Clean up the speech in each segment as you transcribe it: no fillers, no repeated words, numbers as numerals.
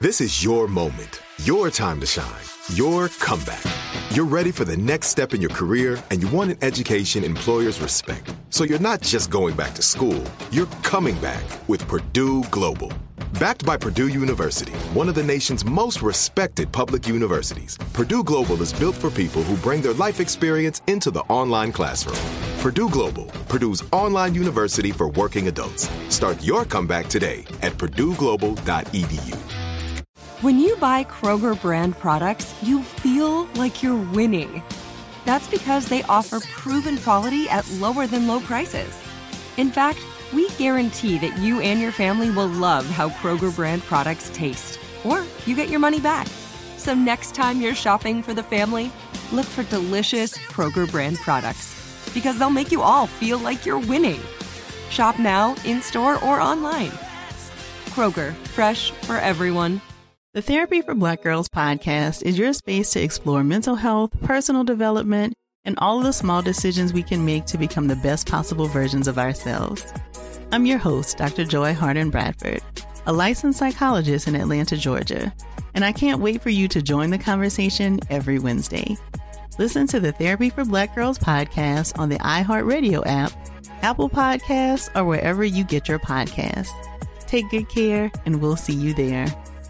This is your moment, your time to shine, your comeback. You're ready for the next step in your career, and you want an education employers respect. So you're not just going back to school, you're coming back with Purdue Global. Backed by Purdue University, one of the nation's most respected public universities, Purdue Global is built for people who bring their life experience into the online classroom. Purdue Global, Purdue's online university for working adults. Start your comeback today at purdueglobal.edu. When you buy Kroger brand products, you feel like you're winning. That's because they offer proven quality at lower than low prices. In fact, we guarantee that you and your family will love how Kroger brand products taste, or you get your money back. So next time you're shopping for the family, look for delicious Kroger brand products, because they'll make you all feel like you're winning. Shop now, in-store, or online. Kroger, fresh for everyone. The Therapy for Black Girls podcast is your space to explore mental health, personal development, and all of the small decisions we can make to become the best possible versions of ourselves. I'm your host, Dr. Joy Harden Bradford, a licensed psychologist in Atlanta, Georgia, and I can't wait for you to join the conversation every Wednesday. Listen to the Therapy for Black Girls podcast on the iHeartRadio app, Apple Podcasts, or wherever you get your podcasts. Take good care, and we'll see you there.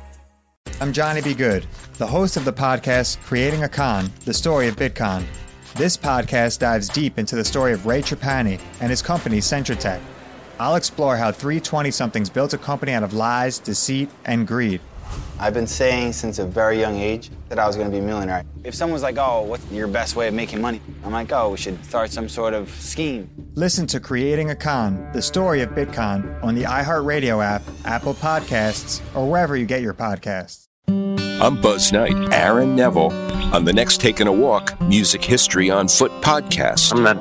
I'm Johnny B. Good, the host of the podcast Creating a Con, the story of Bitcoin. This podcast dives deep into the story of Ray Trapani and his company Centratech. I'll explore how three 20-somethings built a company out of lies, deceit, and greed. I've been saying since a very young age that I was going to be a millionaire. If someone's like, oh, what's your best way of making money? I'm like, oh, we should start some sort of scheme. Listen to Creating a Con, the story of Bitcoin on the iHeartRadio app, Apple Podcasts, or wherever you get your podcasts. I'm Buzz Knight, Aaron Neville, on the next Taking a Walk Music History on Foot podcast. I'm not,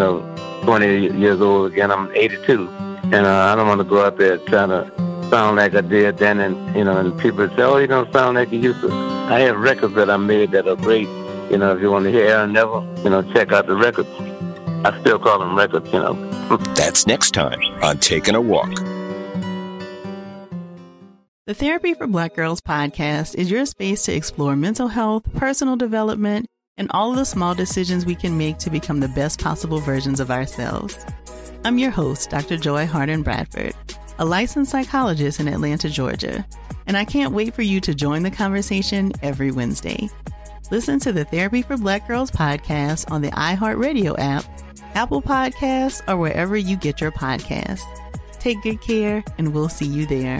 20 years old again. I'm 82. And I don't want to go out there trying to sound like I did then. And, and people say, oh, you don't sound like you used to. I have records that I made that are great. If you want to hear Aaron Neville, check out the records. I still call them records, That's next time on Taking a Walk. The Therapy for Black Girls podcast is your space to explore mental health, personal development, and all of the small decisions we can make to become the best possible versions of ourselves. I'm your host, Dr. Joy Harden Bradford, a licensed psychologist in Atlanta, Georgia, and I can't wait for you to join the conversation every Wednesday. Listen to the Therapy for Black Girls podcast on the iHeartRadio app, Apple Podcasts, or wherever you get your podcasts. Take good care, and we'll see you there.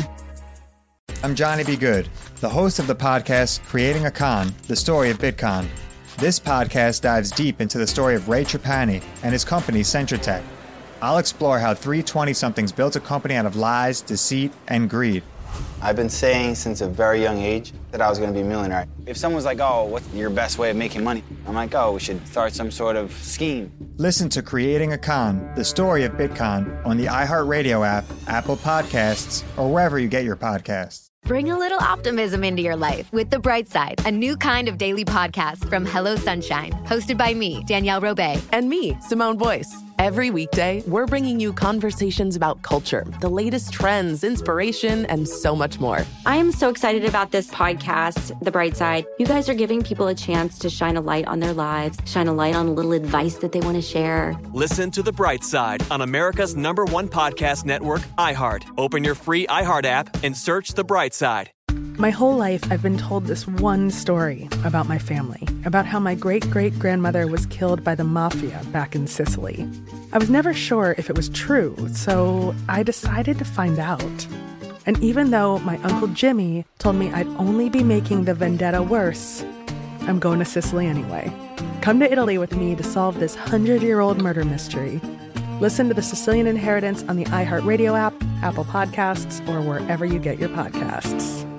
I'm Johnny B. Good, the host of the podcast Creating a Con, the story of Bitcoin. This podcast dives deep into the story of Ray Trapani and his company Centratech. I'll explore how three 20-somethings built a company out of lies, deceit, and greed. I've been saying since a very young age that I was going to be a millionaire. If someone's like, oh, what's your best way of making money? I'm like, oh, we should start some sort of scheme. Listen to Creating a Con, the story of Bitcoin on the iHeartRadio app, Apple Podcasts, or wherever you get your podcasts. Bring a little optimism into your life with The Bright Side, a new kind of daily podcast from Hello Sunshine, hosted by me, Danielle Robay. And me, Simone Boyce. Every weekday, we're bringing you conversations about culture, the latest trends, inspiration, and so much more. I am so excited about this podcast, The Bright Side. You guys are giving people a chance to shine a light on their lives, shine a light on a little advice that they want to share. Listen to The Bright Side on America's #1 podcast network, iHeart. Open your free iHeart app and search The Bright Side. My whole life, I've been told this one story about my family, about how my great-great-grandmother was killed by the mafia back in Sicily. I was never sure if it was true, so I decided to find out. And even though my Uncle Jimmy told me I'd only be making the vendetta worse, I'm going to Sicily anyway. Come to Italy with me to solve this 100-year-old murder mystery. Listen to The Sicilian Inheritance on the iHeartRadio app, Apple Podcasts, or wherever you get your podcasts.